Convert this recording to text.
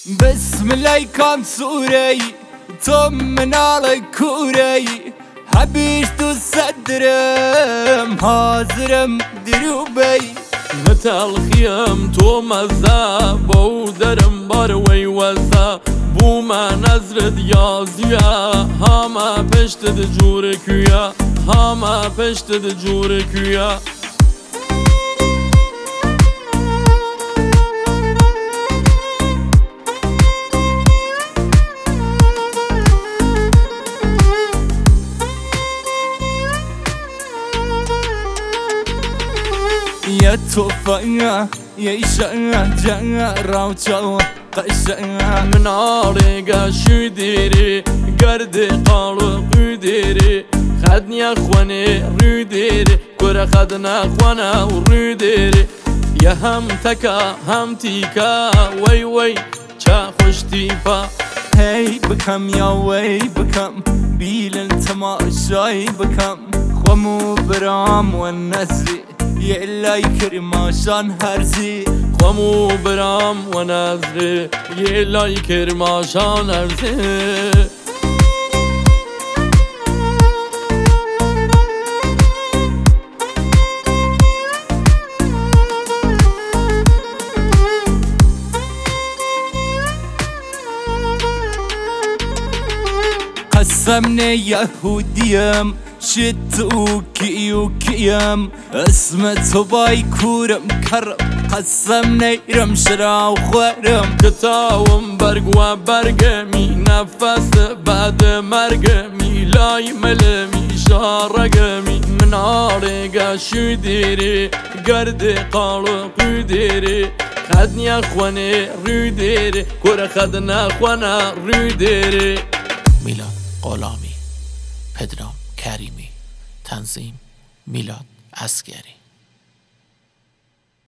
بسم الله كان سوري طمن على كوري حبيشت صدرم حاضرم دروبي متى الخيام تو مزا بودرم باروي وزا بوما نزرد يازيا هما پشت جور كويا هما پشت جور كويا يا توفايا يا إشاء جاء راوچا قشاء من عارقا شو ديري قردي قالو قديري خدني اخواني رو ديري كورا خدنا اخوانا ورو ديري يا هم تكا هم تيكا وي وي چا خوش تيبا هي بكم يا وي بكم بيل تماشاي بكم خمو برام والنسري يا الله يكرم عشان هرزي خمو برام ونزري يا الله يكرم عشان هرزي قسمني يهوديم شتوكي وكيم اسمت باي كورم كرم قسمني رمشرا وخورم كتاوم برق وبرقمي نفس بعد مرقمي لاي ملمي شارقمي من عارقا شو ديري قردي قالو قديري خدني اخواني رو ديري كورا خدنا اخوانا رو ديري میلاد غلامی، پدرام کریمی، تنظیم میلاد عسگری.